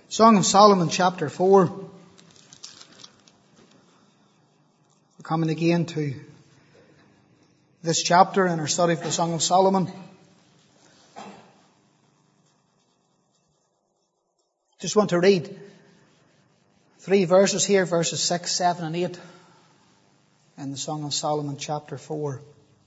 Song of Solomon, chapter 4. We're coming again to this chapter in our study of the Song of Solomon. Just want to read 3 verses here, verses 6, 7 and 8 in the Song of Solomon, chapter 4.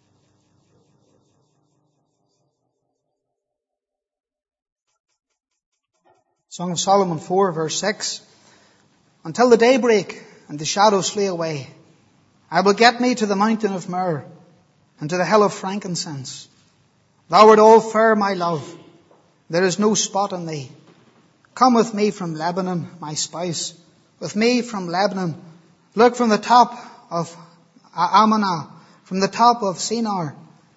Song of Solomon 4, verse 6. Until the daybreak and the shadows flee away, I will get me to the mountain of myrrh and to the hill of frankincense. Thou art all fair, my love. There is no spot on thee. Come with me from Lebanon, my spouse. With me from Lebanon. Look from the top of Amana, from the top of Sinar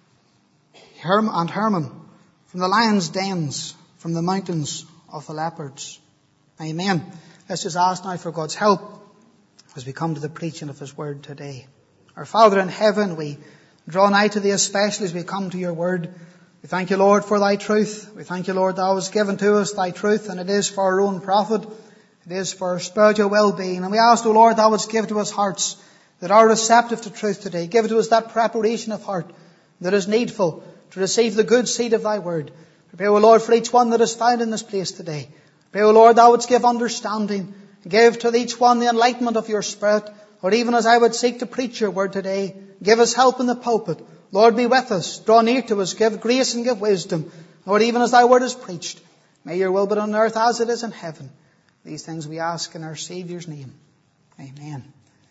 and Hermon, from the lions' dens, from the mountains of the leopards. Amen. Let's just ask now for God's help as we come to the preaching of His word today. Our Father in heaven, we draw nigh to Thee especially as we come to Your word. We thank You, Lord, for Thy truth. We thank You, Lord, Thou hast given to us Thy truth, and it is for our own profit. It is for our spiritual well-being. And we ask, O Lord, Thou wouldst give to us hearts that are receptive to truth today. Give to us that preparation of heart that is needful to receive the good seed of Thy word. Pray, O Lord, for each one that is found in this place today. Pray, O Lord, Thou wouldst give understanding. Give to each one the enlightenment of Your Spirit. Or even as I would seek to preach Your word today, give us help in the pulpit. Lord, be with us. Draw near to us. Give grace and give wisdom. Lord, even as Thy word is preached, may Your will be on earth as it is in heaven. These things we ask in our Saviour's name. Amen.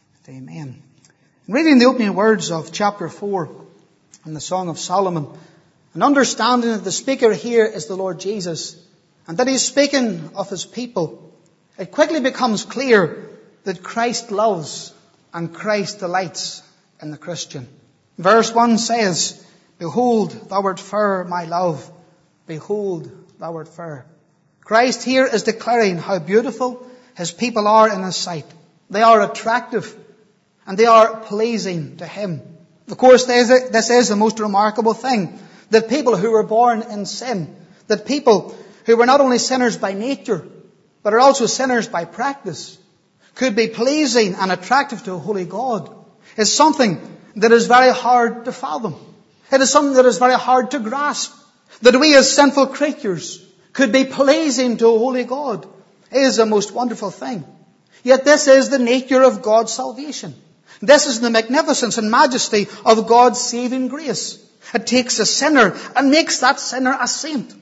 Amen. In reading the opening words of chapter 4 in the Song of Solomon, an understanding that the speaker here is the Lord Jesus, and that He's speaking of His people, it quickly becomes clear that Christ loves and Christ delights in the Christian. Verse 1 says, Behold, thou art fair, my love. Behold, thou art fair. Christ here is declaring how beautiful His people are in His sight. They are attractive and they are pleasing to Him. Of course, this is the most remarkable thing. That people who were born in sin, that people who were not only sinners by nature, but are also sinners by practice, could be pleasing and attractive to a holy God, is something that is very hard to fathom. It is something that is very hard to grasp. That we as sinful creatures could be pleasing to a holy God is a most wonderful thing. Yet this is the nature of God's salvation. This is the magnificence and majesty of God's saving grace. It takes a sinner and makes that sinner a saint.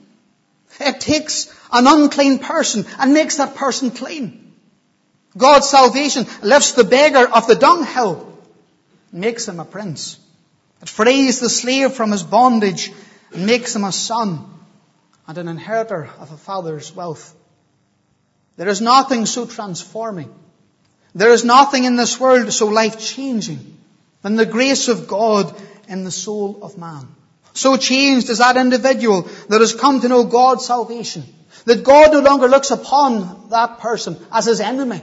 It takes an unclean person and makes that person clean. God's salvation lifts the beggar off the dunghill and makes him a prince. It frees the slave from his bondage and makes him a son and an inheritor of a father's wealth. There is nothing so transforming. There is nothing in this world so life-changing than the grace of God in the soul of man. So changed is that individual that has come to know God's salvation, that God no longer looks upon that person as his enemy.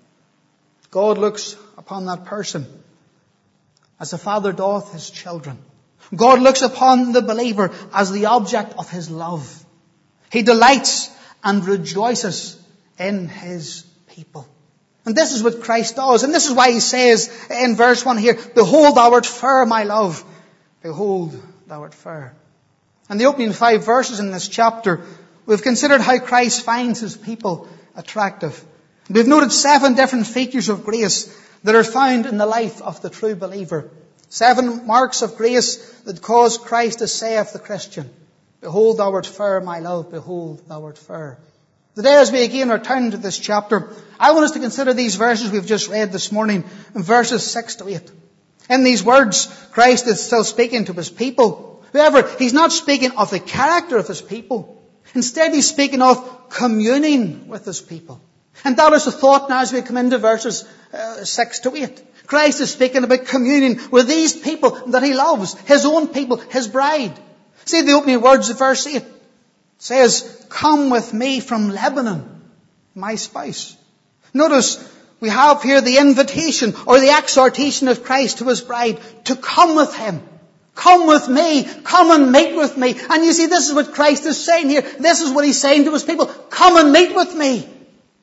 God looks upon that person as a father doth his children. God looks upon the believer as the object of His love. He delights and rejoices in His people. And this is what Christ does. And this is why He says in verse 1 here, Behold, thou art fair, my love. Behold, thou art fair. In the opening 5 verses in this chapter, we've considered how Christ finds His people attractive. We've noted 7 different features of grace that are found in the life of the true believer. 7 marks of grace that cause Christ to say of the Christian, Behold, thou art fair, my love. Behold, thou art fair. Today, as we again return to this chapter, I want us to consider these verses we've just read this morning, in verses 6 to 8. In these words, Christ is still speaking to His people. However, He's not speaking of the character of His people. Instead, He's speaking of communing with His people. And that is the thought now as we come into verses 6 to 8. Christ is speaking about communion with these people that He loves, His own people, His bride. See the opening words of verse 8. It says, Come with me from Lebanon, my spouse. Notice, we have here the invitation or the exhortation of Christ to His bride to come with Him. Come with me. Come and meet with me. And you see, this is what Christ is saying here. This is what He's saying to His people. Come and meet with me.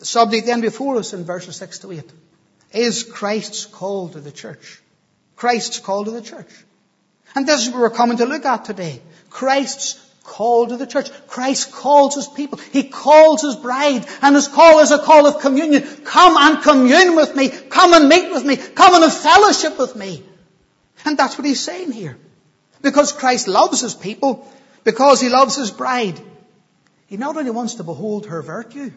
The subject then before us in verses 6 to 8 is Christ's call to the church. Christ's call to the church. And this is what we're coming to look at today. Christ's call to the church. Christ calls his people. He calls his bride. And his call is a call of communion. Come and commune with me. Come and meet with me. Come and have fellowship with me. And that's what he's saying here. Because Christ loves his people, because he loves his bride, he not only wants to behold her virtue,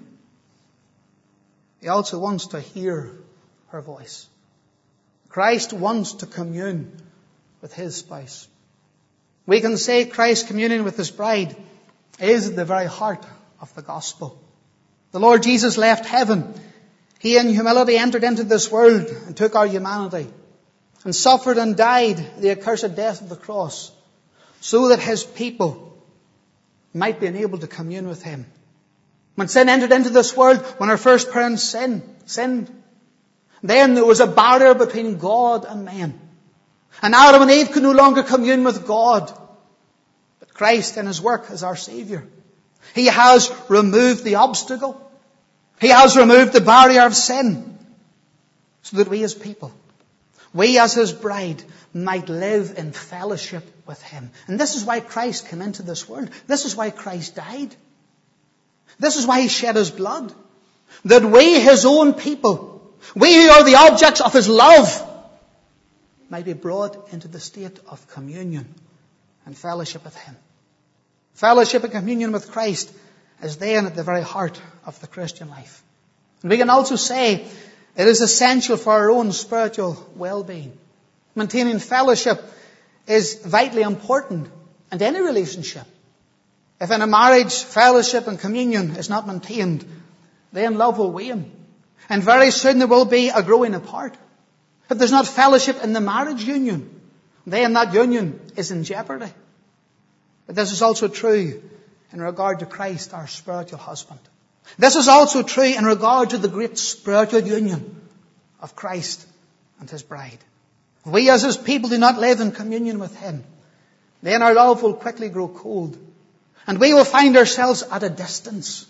he also wants to hear her voice. Christ wants to commune with his spouse. We can say Christ's communion with his bride is at the very heart of the gospel. The Lord Jesus left heaven. He in humility entered into this world and took our humanity and suffered and died the accursed death of the cross so that his people might be enabled to commune with him. When sin entered into this world, when our first parents sinned, then there was a barrier between God and man. And Adam and Eve could no longer commune with God. But Christ in his work as our Saviour, he has removed the obstacle. He has removed the barrier of sin so that we as people, we as his bride, might live in fellowship with him. And this is why Christ came into this world. This is why Christ died. This is why he shed his blood. That we, his own people, we who are the objects of his love, might be brought into the state of communion and fellowship with him. Fellowship and communion with Christ is then at the very heart of the Christian life. And we can also say it is essential for our own spiritual well-being. Maintaining fellowship is vitally important in any relationship. If in a marriage, fellowship and communion is not maintained, then love will wane. And very soon there will be a growing apart. If there's not fellowship in the marriage union, then that union is in jeopardy. But this is also true in regard to Christ, our spiritual husband. This is also true in regard to the great spiritual union of Christ and his bride. If we as his people do not live in communion with him, then our love will quickly grow cold. And we will find ourselves at a distance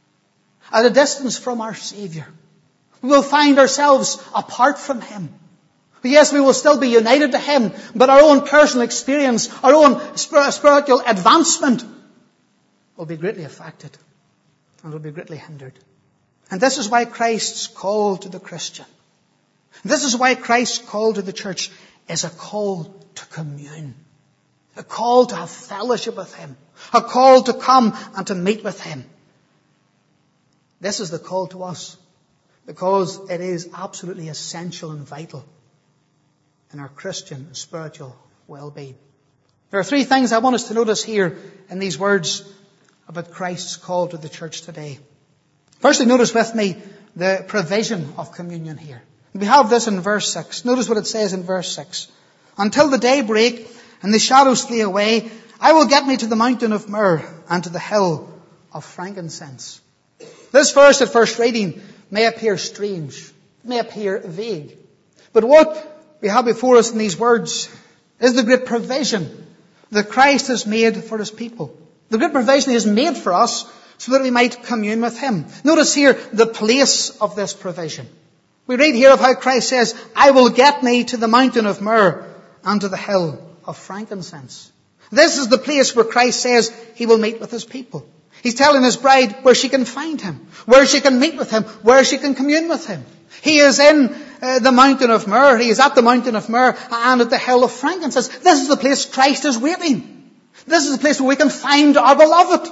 from our Saviour. We will find ourselves apart from him. Yes, we will still be united to him, but our own personal experience, our own spiritual advancement will be greatly affected and will be greatly hindered. And this is why Christ's call to the Christian, this is why Christ's call to the church is a call to commune, a call to have fellowship with him, a call to come and to meet with him. This is the call to us because it is absolutely essential and vital in our Christian spiritual well-being. There are three things I want us to notice here in these words about Christ's call to the church today. Firstly, notice with me the provision of communion here. We have this in verse 6. Notice what it says in verse 6. Until the day break and the shadows flee away, I will get me to the mountain of myrrh and to the hill of frankincense. This verse at first reading may appear strange, may appear vague. But what we have before us in these words is the great provision that Christ has made for his people. The great provision he has made for us so that we might commune with him. Notice here the place of this provision. We read here of how Christ says, I will get me to the mountain of myrrh and to the hill of frankincense. This is the place where Christ says he will meet with his people. He's telling his bride where she can find him, where she can meet with him, where she can commune with him. He is in the mountain of myrrh. He is at the mountain of myrrh and at the hill of frankincense. This is the place Christ is waiting. This is the place where we can find our beloved.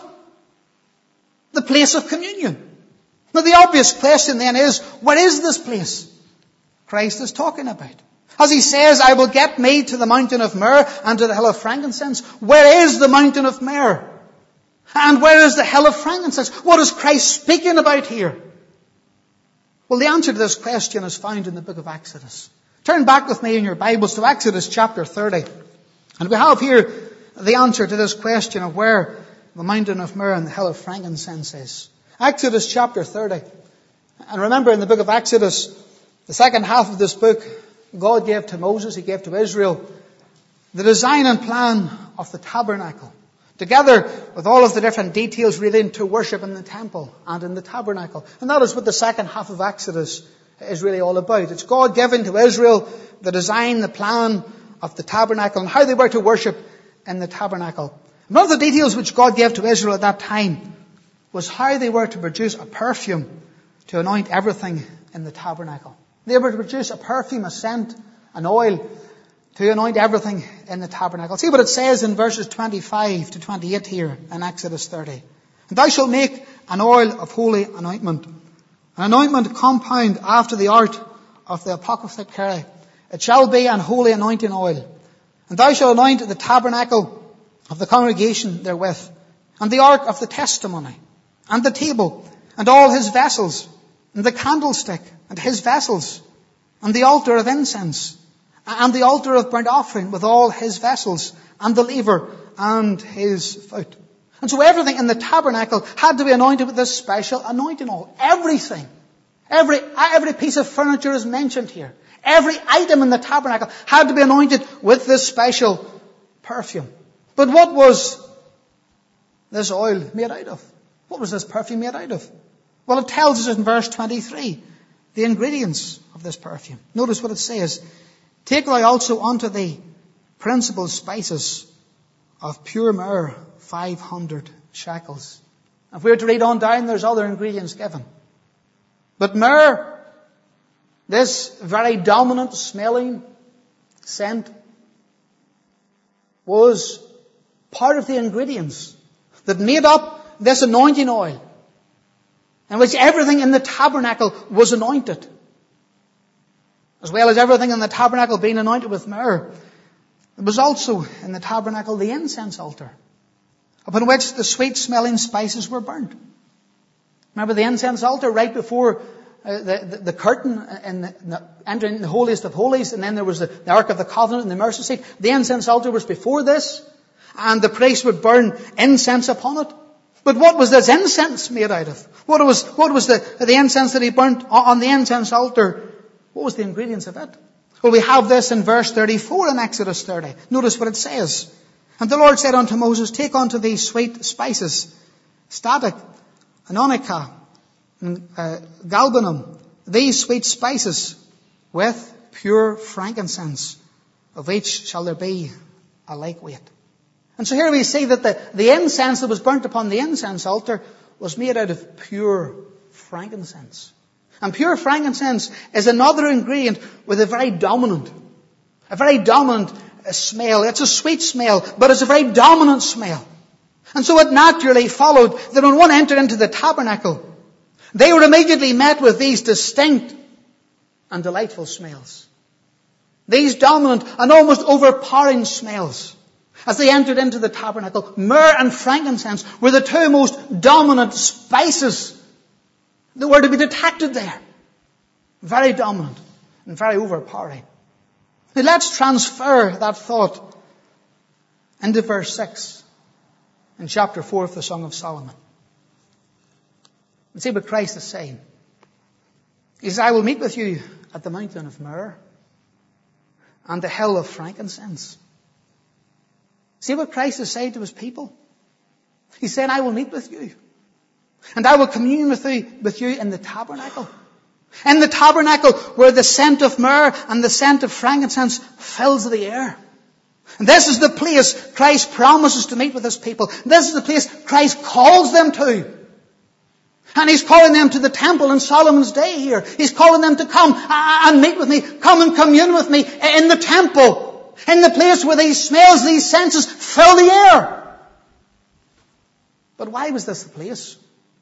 The place of communion. Now the obvious question then is, what is this place Christ is talking about? As he says, I will get me to the mountain of myrrh and to the hill of frankincense. Where is the mountain of myrrh? And where is the hill of frankincense? What is Christ speaking about here? Well, the answer to this question is found in the book of Exodus. Turn back with me in your Bibles to Exodus chapter 30. And we have here the answer to this question of where the mountain of myrrh and the hill of frankincense is. Exodus chapter 30. And remember in the book of Exodus, the second half of this book, God gave to Moses, he gave to Israel, the design and plan of the tabernacle, together with all of the different details relating to worship in the temple and in the tabernacle. And that is what the second half of Exodus is really all about. It's God giving to Israel the design, the plan of the tabernacle and how they were to worship in the tabernacle. One of the details which God gave to Israel at that time was how they were to produce a perfume to anoint everything in the tabernacle. They were to produce a perfume, a scent, an oil to anoint everything in the tabernacle. See what it says in verses 25 to 28 here in Exodus 30. And thou shalt make an oil of holy anointment, an anointment compound after the art of the apocalyptic Keri. It shall be an holy anointing oil. And thou shalt anoint the tabernacle of the congregation therewith, and the ark of the testimony, and the table, and all his vessels, and the candlestick, and his vessels, and the altar of incense, and the altar of burnt offering with all his vessels, and the laver, and his foot. And so everything in the tabernacle had to be anointed with this special anointing oil. Everything. Every piece of furniture is mentioned here. Every item in the tabernacle had to be anointed with this special perfume. But what was this oil made out of? What was this perfume made out of? Well, it tells us in verse 23 the ingredients of this perfume. Notice what it says. Take thou also unto thee principal spices of pure myrrh, 500 shekels. If we were to read on down, there's other ingredients given. But myrrh, this very dominant smelling scent, was part of the ingredients that made up this anointing oil, in which everything in the tabernacle was anointed. As well as everything in the tabernacle being anointed with myrrh, there was also in the tabernacle the incense altar, upon which the sweet-smelling spices were burnt. Remember the incense altar right before the curtain and entering the holiest of holies, and then there was the Ark of the Covenant and the mercy seat. The incense altar was before this, and the priest would burn incense upon it. But what was this incense made out of? What was the incense that he burnt on the incense altar? What was the ingredients of it? Well, we have this in verse 34 in Exodus 30. Notice what it says. And the Lord said unto Moses, take unto thee sweet spices, static, and onycha, and galbanum, these sweet spices with pure frankincense, of each shall there be a like weight. And so here we see that the incense that was burnt upon the incense altar was made out of pure frankincense. And pure frankincense is another ingredient with a very dominant smell. It's a sweet smell, but it's a very dominant smell. And so it naturally followed that when one entered into the tabernacle, they were immediately met with these distinct and delightful smells. These dominant and almost overpowering smells. As they entered into the tabernacle, myrrh and frankincense were the two most dominant spices that were to be detected there. Very dominant and very overpowering. Now let's transfer that thought into verse 6 in chapter 4 of the Song of Solomon. And see what Christ is saying. He says, I will meet with you at the mountain of myrrh and the hill of frankincense. See what Christ is saying to his people? He's saying, I will meet with you. And I will commune with you in the tabernacle. In the tabernacle where the scent of myrrh and the scent of frankincense fills the air. And this is the place Christ promises to meet with his people. This is the place Christ calls them to. And he's calling them to the temple in Solomon's day here. He's calling them to come and meet with me. Come and commune with me in the temple. In the place where these smells, these senses fill the air. But why was this the place?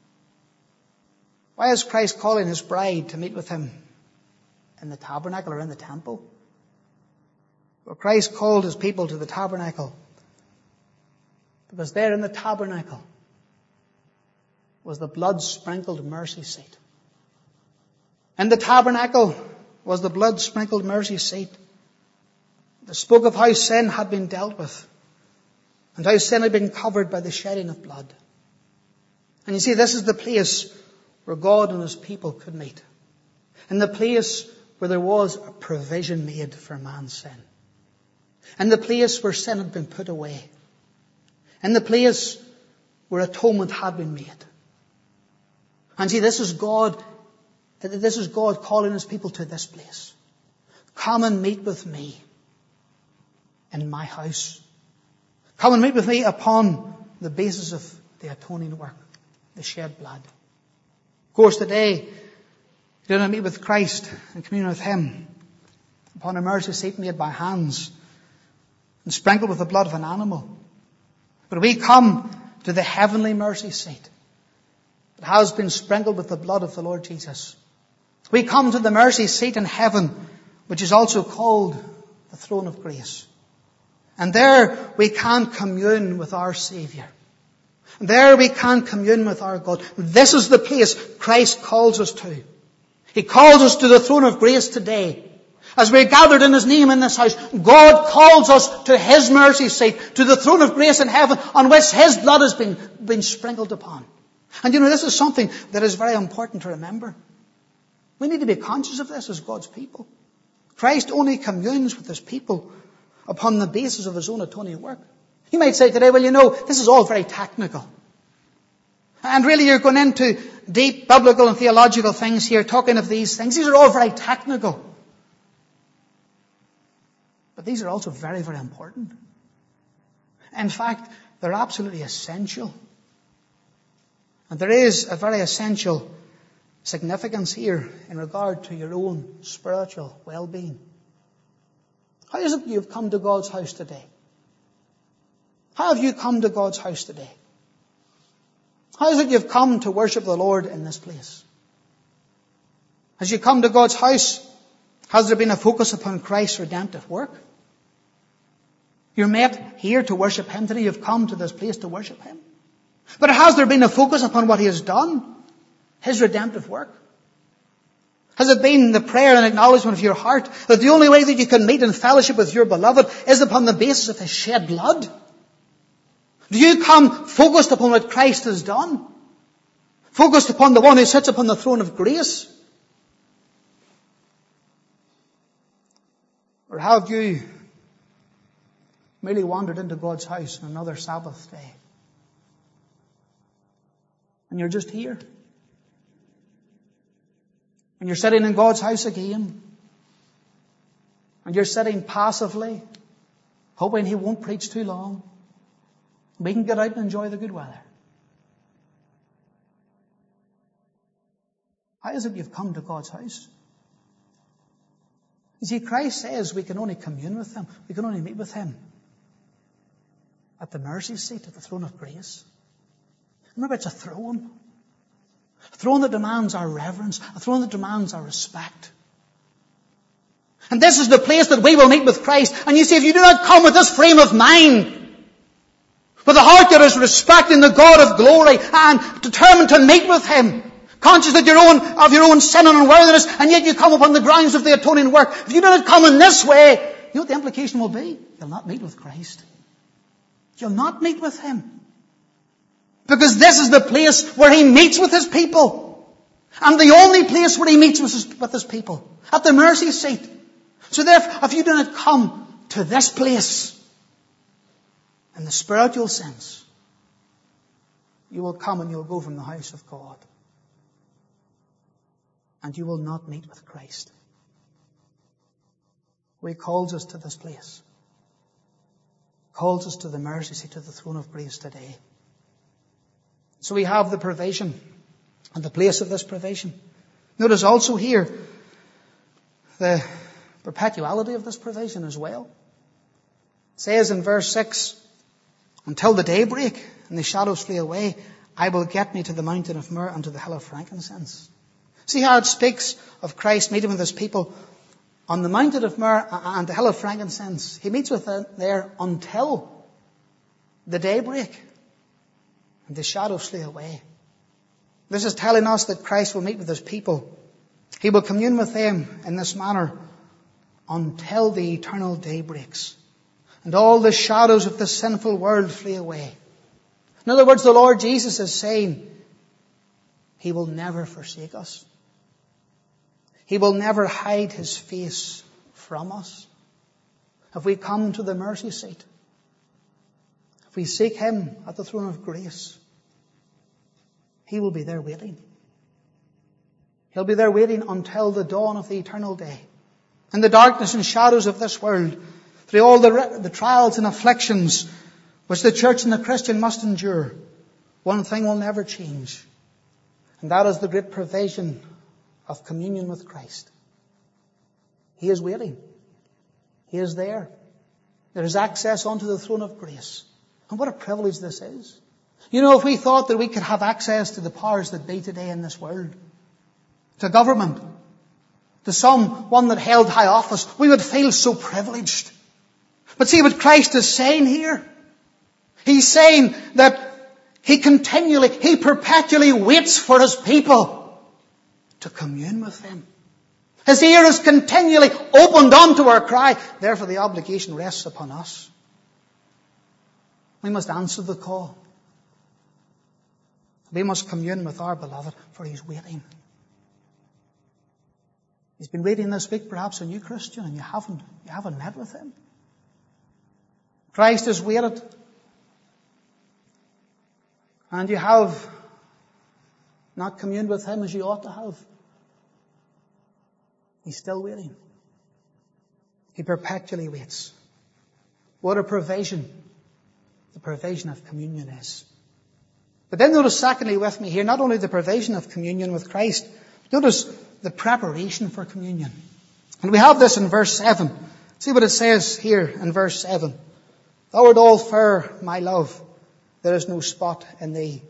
Why is Christ calling his bride to meet with him in the tabernacle or in the temple? Well, Christ called his people to the tabernacle because there in the tabernacle was the blood-sprinkled mercy seat. In the tabernacle was the blood-sprinkled mercy seat that spoke of how sin had been dealt with and how sin had been covered by the shedding of blood. And you see, this is the place where God and his people could meet. In the place where there was a provision made for man's sin. In the place where sin had been put away. In the place where atonement had been made. And see, this is God calling his people to this place. Come and meet with me in my house. Come and meet with me upon the basis of the atoning work, the shed blood. Of course, today, you don't meet with Christ and commune with him upon a mercy seat made by hands and sprinkled with the blood of an animal. But we come to the heavenly mercy seat that has been sprinkled with the blood of the Lord Jesus. We come to the mercy seat in heaven, which is also called the throne of grace. And there we can commune with our Savior. There we can commune with our God. This is the place Christ calls us to. He calls us to the throne of grace today. As we're gathered in his name in this house, God calls us to his mercy seat, to the throne of grace in heaven, on which his blood has been sprinkled upon. And this is something that is very important to remember. We need to be conscious of this as God's people. Christ only communes with his people upon the basis of his own atoning work. You might say today, well, this is all very technical. And really you're going into deep biblical and theological things here, talking of these things. These are all very technical. But these are also very, very important. In fact, they're absolutely essential. And there is a very essential significance here in regard to your own spiritual well-being. How is it you've come to God's house today? How have you come to God's house today? How is it you've come to worship the Lord in this place? As you come to God's house, has there been a focus upon Christ's redemptive work? You're met here to worship him today. You've come to this place to worship him. But has there been a focus upon what he has done? His redemptive work? Has it been the prayer and acknowledgement of your heart that the only way that you can meet in fellowship with your beloved is upon the basis of his shed blood? Do you come focused upon what Christ has done? Focused upon the one who sits upon the throne of grace? Or have you merely wandered into God's house on another Sabbath day? And you're just here. And you're sitting in God's house again. And you're sitting passively, hoping he won't preach too long. We can get out and enjoy the good weather. How is it you've come to God's house? You see, Christ says we can only commune with him. We can only meet with him at the mercy seat, at the throne of grace. Remember, it's a throne. A throne that demands our reverence. A throne that demands our respect. And this is the place that we will meet with Christ. And you see, if you do not come with this frame of mind, with a heart that is respecting the God of glory and determined to meet with him, conscious of your own sin and unworthiness, and yet you come upon the grounds of the atoning work. If you do not come in this way, you know what the implication will be? You'll not meet with Christ. You'll not meet with him. Because this is the place where he meets with his people. And the only place where he meets with his people. At the mercy seat. So therefore, if you do not come to this place, in the spiritual sense, you will come and you will go from the house of God. And you will not meet with Christ. He calls us to this place. Calls us to the mercy seat, to the throne of grace today. So we have the provision and the place of this provision. Notice also here the perpetuality of this provision as well. It says in verse 6, until the daybreak and the shadows flee away, I will get me to the mountain of myrrh and to the hill of frankincense. See how it speaks of Christ meeting with his people on the mountain of myrrh and the hill of frankincense. He meets with them there until the daybreak and the shadows flee away. This is telling us that Christ will meet with his people. He will commune with them in this manner until the eternal day breaks and all the shadows of the sinful world flee away. In other words, the Lord Jesus is saying he will never forsake us. He will never hide his face from us. If we come to the mercy seat, if we seek Him at the throne of grace, He will be there waiting. He'll be there waiting until the dawn of the eternal day. In the darkness and shadows of this world, through all the trials and afflictions which the church and the Christian must endure, one thing will never change. And that is the great provision of communion with Christ. He is waiting. He is there. There is access onto the throne of grace. And what a privilege this is. You know, if we thought that we could have access to the powers that be today in this world, to government, to someone that held high office, we would feel so privileged. But see what Christ is saying here? He's saying that He perpetually waits for His people to commune with Him. His ear is continually opened unto our cry. Therefore the obligation rests upon us. We must answer the call. We must commune with our beloved, for He's waiting. He's been waiting this week, perhaps a new Christian, and you haven't met with Him. Christ has waited. And you have not communed with Him as you ought to have. He's still waiting. He perpetually waits. What a provision the provision of communion is. But then notice secondly with me here, not only the provision of communion with Christ, notice the preparation for communion. And we have this in verse 7. See what it says here in verse 7. Thou art all fair, my love. There is no spot in thee.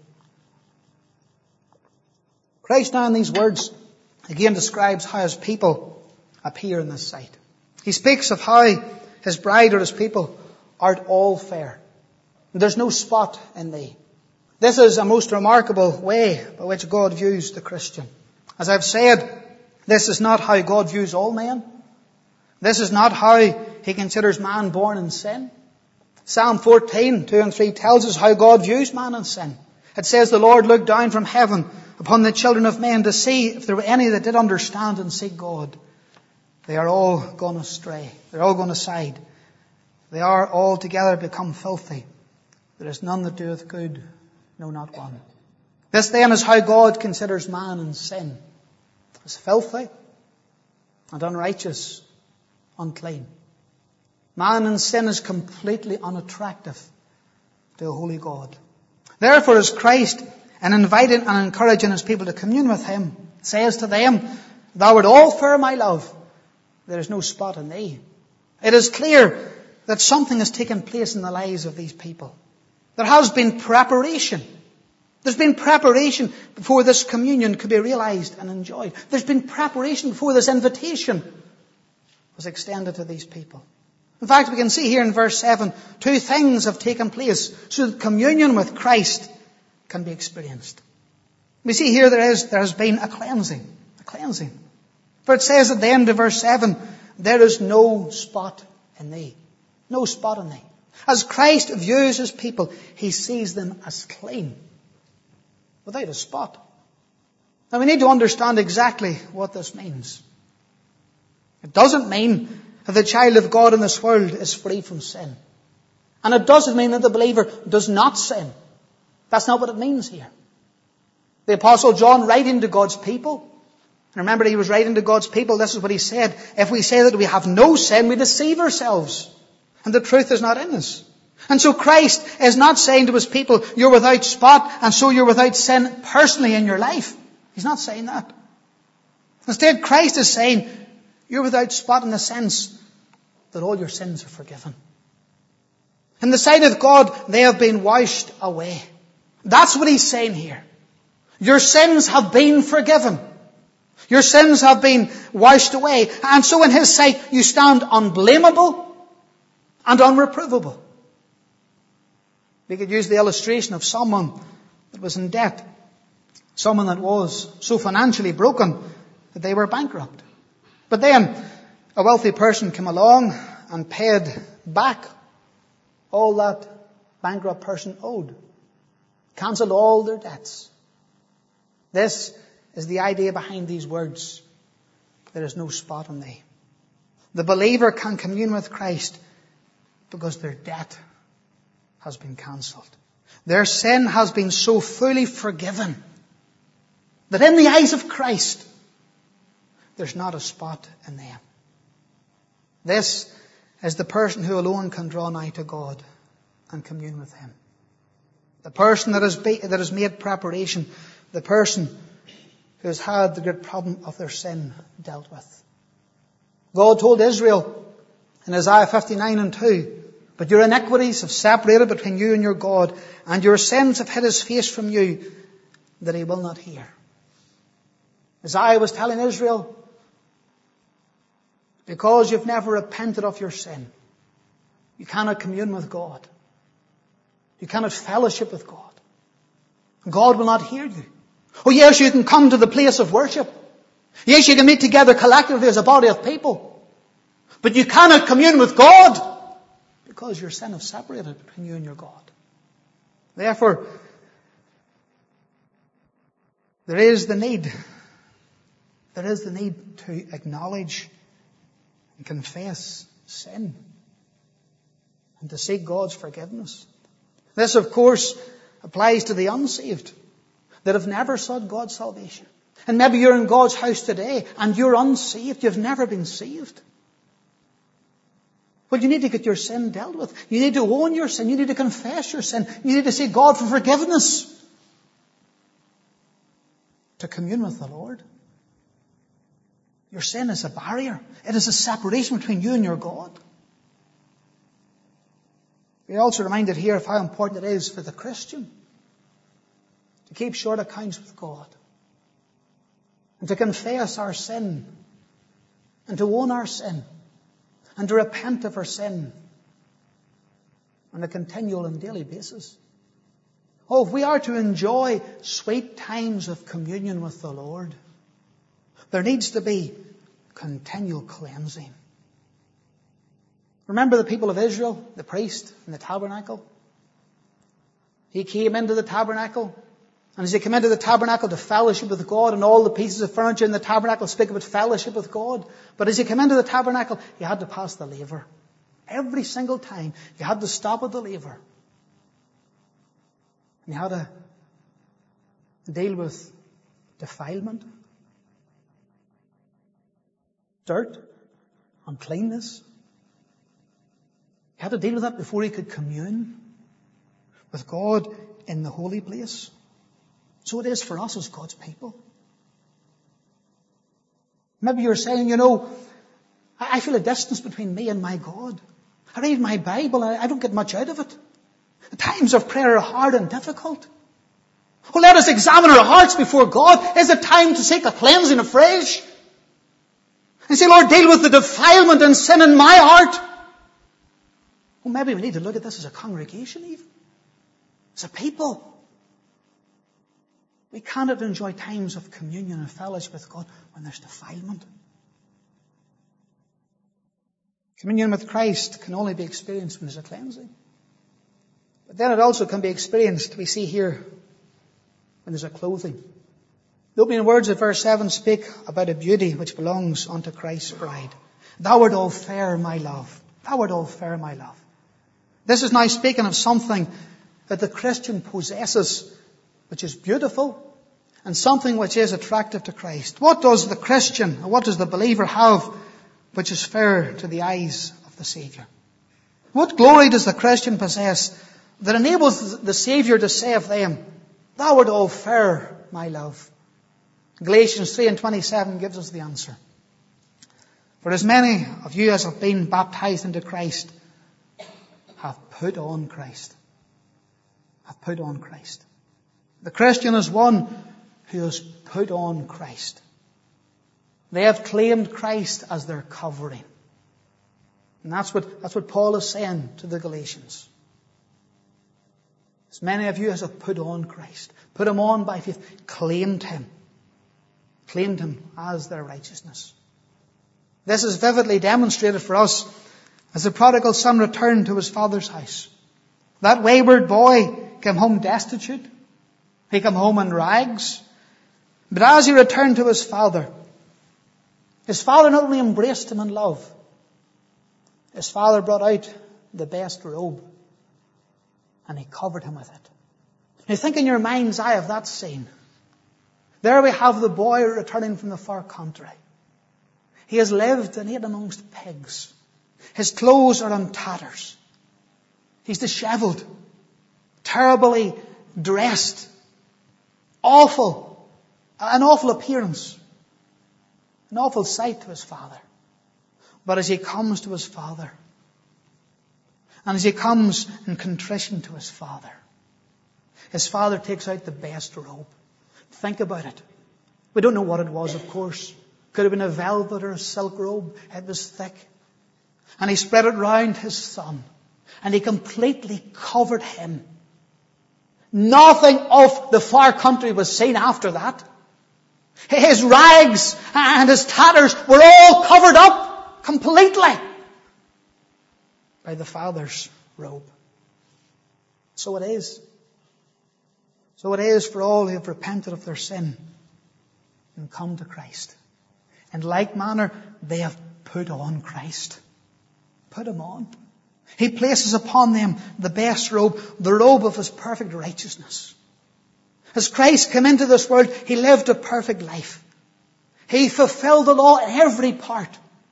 Christ now in these words again describes how His people appear in this sight. He speaks of how His bride or His people art all fair. There's no spot in thee. This is a most remarkable way by which God views the Christian. As I've said, this is not how God views all men. This is not how He considers man born in sin. Psalm 14, 2 and 3 tells us how God views man in sin. It says, the Lord looked down from heaven upon the children of men to see if there were any that did understand and seek God. They are all gone astray. They're all gone aside. They are all together become filthy. There is none that doeth good, no, not one. This then is how God considers man in sin. As filthy and unrighteous, unclean. Man in sin is completely unattractive to a holy God. Therefore, as Christ, in inviting and encouraging His people to commune with Him, says to them, Thou art all fair, my love. There is no spot in thee. It is clear that something has taken place in the lives of these people. There has been preparation. There's been preparation before this communion could be realized and enjoyed. There's been preparation before this invitation was extended to these people. In fact, we can see here in verse 7, two things have taken place so that communion with Christ can be experienced. We see here there has been a cleansing. A cleansing. For it says at the end of verse 7, there is no spot in thee. No spot in thee. As Christ views His people, He sees them as clean. Without a spot. Now we need to understand exactly what this means. It doesn't mean that the child of God in this world is free from sin. And it doesn't mean that the believer does not sin. That's not what it means here. The Apostle John writing to God's people, remember he was writing to God's people, this is what he said, if we say that we have no sin, we deceive ourselves. And the truth is not in us. And so Christ is not saying to His people, you're without spot, and so you're without sin personally in your life. He's not saying that. Instead, Christ is saying, you're without spot in the sense that all your sins are forgiven. In the sight of God, they have been washed away. That's what He's saying here. Your sins have been forgiven. Your sins have been washed away. And so in His sight, you stand unblameable and unreprovable. We could use the illustration of someone that was in debt. Someone that was so financially broken that they were bankrupt. But then a wealthy person came along and paid back all that bankrupt person owed. Cancelled all their debts. This is the idea behind these words. There is no spot in thee. The believer can commune with Christ because their debt has been cancelled. Their sin has been so fully forgiven that in the eyes of Christ, there's not a spot in them. This is the person who alone can draw nigh to God and commune with Him. The person that has made preparation. The person who has had the great problem of their sin dealt with. God told Israel in Isaiah 59:2, but your iniquities have separated between you and your God, and your sins have hid His face from you, that He will not hear. Isaiah was telling Israel, because you've never repented of your sin, you cannot commune with God. You cannot fellowship with God. God will not hear you. Oh yes, you can come to the place of worship. Yes, you can meet together collectively as a body of people. But you cannot commune with God because your sin has separated between you and your God. Therefore, there is the need to acknowledge and confess sin and to seek God's forgiveness. This, of course, applies to the unsaved that have never sought God's salvation. And maybe you're in God's house today and you're unsaved. You've never been saved. Well, you need to get your sin dealt with. You need to own your sin. You need to confess your sin. You need to seek God for forgiveness. To commune with the Lord. Your sin is a barrier. It is a separation between you and your God. We're also reminded here of how important it is for the Christian to keep short accounts with God and to confess our sin and to own our sin and to repent of our sin on a continual and daily basis. Oh, if we are to enjoy sweet times of communion with the Lord, there needs to be continual cleansing. Remember the people of Israel, the priest in the tabernacle? He came into the tabernacle, and as he came into the tabernacle to fellowship with God, and all the pieces of furniture in the tabernacle speak about fellowship with God. But as he came into the tabernacle, he had to pass the laver. Every single time, he had to stop at the laver. And he had to deal with defilement, dirt, uncleanness. He had to deal with that before he could commune with God in the holy place. So it is for us as God's people. Maybe you're saying, I feel a distance between me and my God. I read my Bible and I don't get much out of it. The times of prayer are hard and difficult. Well, let us examine our hearts before God. Is it time to seek a cleansing afresh? And say, Lord, deal with the defilement and sin in my heart. Well, maybe we need to look at this as a congregation even. As a people. We cannot enjoy times of communion and fellowship with God when there's defilement. Communion with Christ can only be experienced when there's a cleansing. But then it also can be experienced, we see here, when there's a clothing. The opening words of verse 7 speak about a beauty which belongs unto Christ's bride. Thou art all fair, my love. Thou art all fair, my love. This is now speaking of something that the Christian possesses, which is beautiful, and something which is attractive to Christ. What does the Christian, or what does the believer have, which is fair to the eyes of the Saviour? What glory does the Christian possess that enables the Saviour to say of them, Thou art all fair, my love? Galatians 3:27 gives us the answer. For as many of you as have been baptized into Christ have put on Christ. Have put on Christ. The Christian is one who has put on Christ. They have claimed Christ as their covering. And that's what Paul is saying to the Galatians. As many of you as have put on Christ, put him on by faith, claimed him as their righteousness. This is vividly demonstrated for us as the prodigal son returned to his father's house. That wayward boy came home destitute. He came home in rags. But as he returned to his father not only embraced him in love, his father brought out the best robe. and He covered him with it. Now think in your mind's eye of that scene. There we have the boy returning from the far country. He has lived and ate amongst pigs. His clothes are in tatters. He's disheveled, terribly dressed, an awful appearance, an awful sight to his father. But as he comes to his father, and as he comes in contrition to his father takes out the best robe. Think about it. We don't know what it was, of course. Could have been a velvet or a silk robe. It was thick. And he spread it round his son. And he completely covered him. Nothing of the far country was seen after that. His rags and his tatters were all covered up completely by the Father's robe. So it is. So it is for all who have repented of their sin and come to Christ. In like manner, they have put on Christ. Put Him on. He places upon them the best robe, the robe of His perfect righteousness. As Christ came into this world, He lived a perfect life. He fulfilled the law in every part.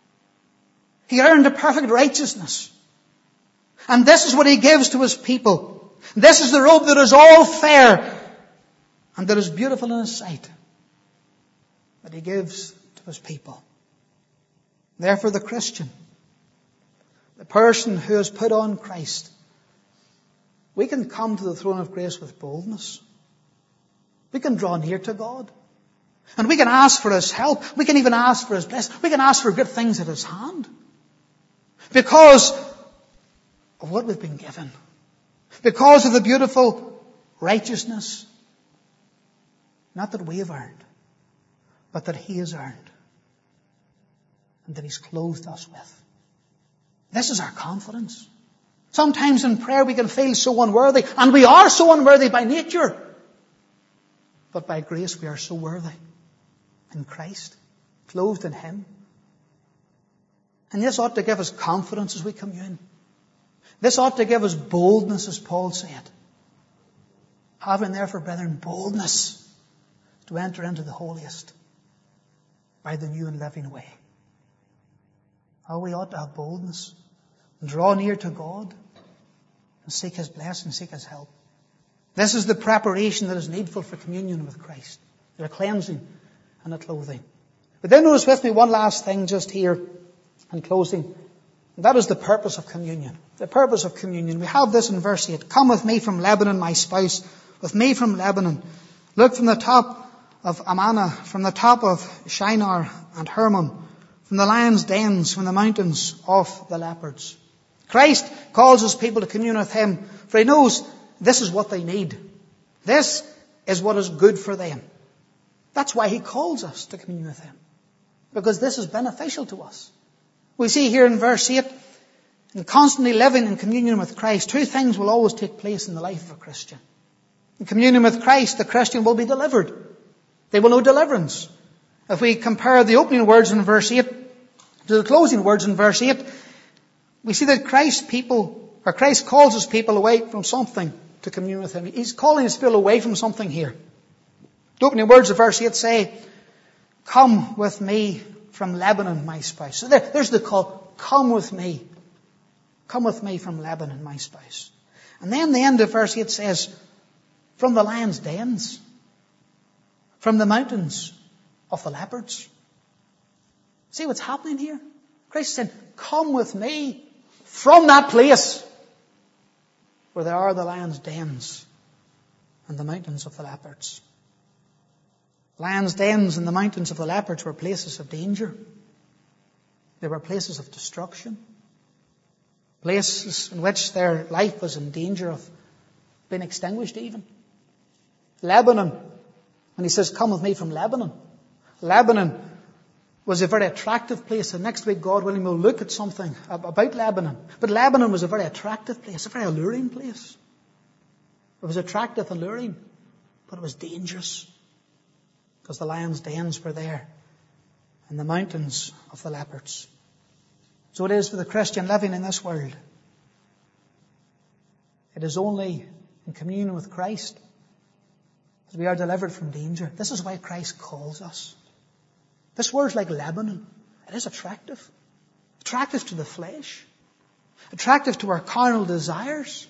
He earned a perfect righteousness. And this is what He gives to His people. This is the robe that is all fair and that is beautiful in His sight, that He gives to His people. Therefore the Christian, the person who has put on Christ, we can come to the throne of grace with boldness. We can draw near to God. And we can ask for His help. We can even ask for His blessing. We can ask for good things at His hand. Because of what we've been given. Because of the beautiful righteousness, not that we have earned, but that He has earned. And that He's clothed us with. This is our confidence. Sometimes in prayer we can feel so unworthy, and we are so unworthy by nature. But by grace we are so worthy in Christ, clothed in Him. And this ought to give us confidence as we commune. This ought to give us boldness, as Paul said. Having therefore, brethren, boldness to enter into the holiest by the new and living way. Oh, we ought to have boldness and draw near to God and seek His blessing, seek His help. This is the preparation that is needful for communion with Christ. A cleansing and a clothing. But then notice with me one last thing just here in closing. And that is the purpose of communion. The purpose of communion. We have this in verse 8. Come with me from Lebanon, my spouse. With me from Lebanon. Look from the top of Amana, from the top of Shinar and Hermon, from the lions' dens, from the mountains of the leopards. Christ calls His people to commune with Him, for He knows this is what they need. This is what is good for them. That's why He calls us to commune with Him. Because this is beneficial to us. We see here in verse 8, in constantly living in communion with Christ, two things will always take place in the life of a Christian. In communion with Christ, the Christian will be delivered. They will know deliverance. If we compare the opening words in verse 8 to the closing words in verse 8, we see that Christ calls His people away from something to commune with Him. He's calling His people away from something here. The opening words of verse 8 say, come with me from Lebanon, my spouse. So there's the call. Come with me. Come with me from Lebanon, my spouse. And then the end of verse 8 says, from the lions' dens. From the mountains of the leopards. See what's happening here? Christ said, come with me from that place where there are the lions' dens and the mountains of the leopards. Lions' dens and the mountains of the leopards were places of danger. They were places of destruction. Places in which their life was in danger of being extinguished even. Lebanon, and He says, come with me from Lebanon. Lebanon was a very attractive place, and next week, God willing, we'll look at something about Lebanon. But Lebanon was a very attractive place, a very alluring place. It was attractive and alluring, but it was dangerous. Because the lions' dens were there, and the mountains of the leopards. So it is for the Christian living in this world. It is only in communion with Christ that we are delivered from danger. This is why Christ calls us. This word's like Lebanon. It is attractive. Attractive to the flesh. Attractive to our carnal desires.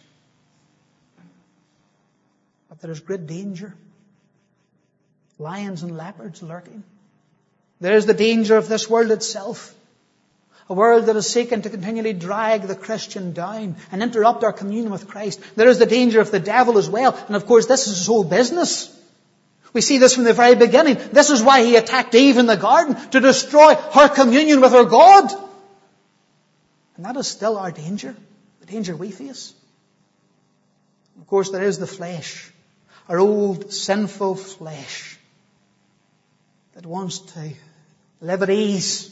But there is great danger. Lions and leopards lurking. There is the danger of this world itself. A world that is seeking to continually drag the Christian down and interrupt our communion with Christ. There is the danger of the devil as well. And of course, this is his whole business. We see this from the very beginning. This is why he attacked Eve in the garden, to destroy her communion with her God. And that is still our danger, the danger we face. Of course, there is the flesh, our old sinful flesh that wants to live at ease,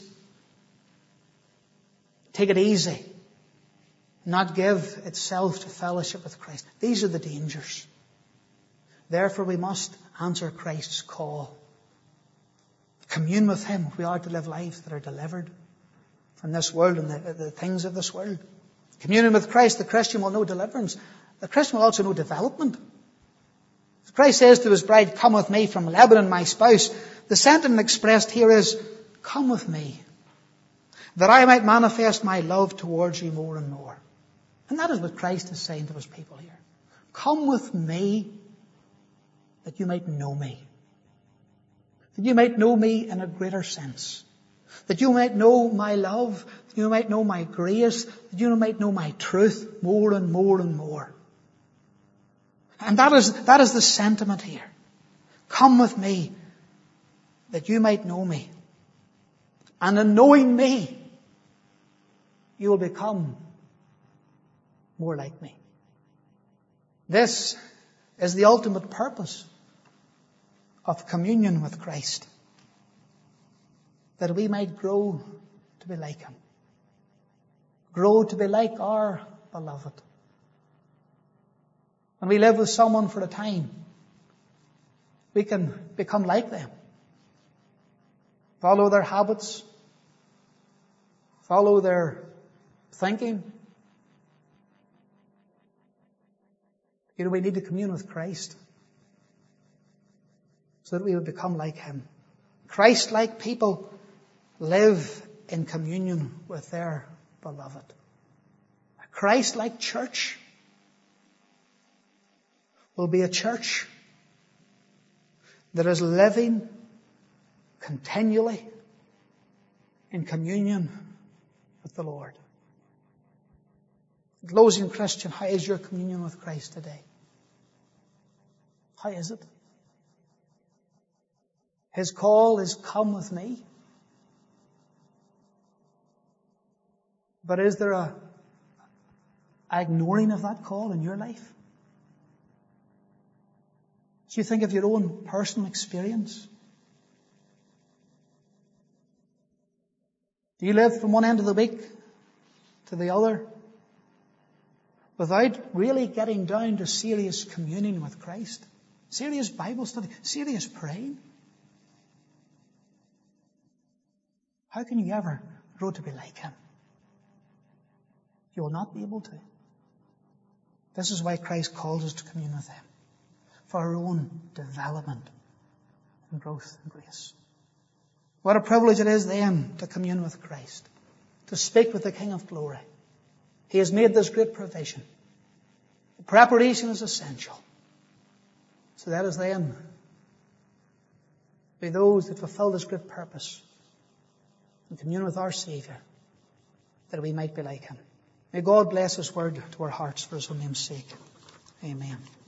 take it easy, not give itself to fellowship with Christ. These are the dangers. Therefore, we must answer Christ's call. Commune with Him if we are to live lives that are delivered from this world and the things of this world. Communion with Christ, the Christian will know deliverance. The Christian will also know development. Christ says to His bride, "Come with me from Lebanon, my spouse." The sentiment expressed here is, "Come with me, that I might manifest my love towards you more and more." And that is what Christ is saying to His people here. Come with me, that you might know me. That you might know me in a greater sense. That you might know my love. That you might know my grace. That you might know my truth more and more and more. And that is the sentiment here. Come with me, that you might know me. And in knowing me, you will become more like me. This is the ultimate purpose of communion with Christ. That we might grow to be like Him. Grow to be like our beloved. When we live with someone for a time, we can become like them. Follow their habits. Follow their thinking. We need to commune with Christ so that we would become like Him. Christ-like people live in communion with their beloved. A Christ-like church will be a church that is living continually in communion with the Lord. Closing Christian, how is your communion with Christ today? How is it? His call is, "Come with me." But is there a ignoring of that call in your life? Do you think of your own personal experience? Do you live from one end of the week to the other without really getting down to serious communion with Christ? Serious Bible study? Serious praying? How can you ever grow to be like Him? You will not be able to. This is why Christ calls us to commune with Him. For our own development and growth and grace. What a privilege it is then to commune with Christ. To speak with the King of Glory. He has made this great provision. The preparation is essential. So let us then be those that fulfill this great purpose and commune with our Saviour, that we might be like Him. May God bless His word to our hearts for His own name's sake. Amen.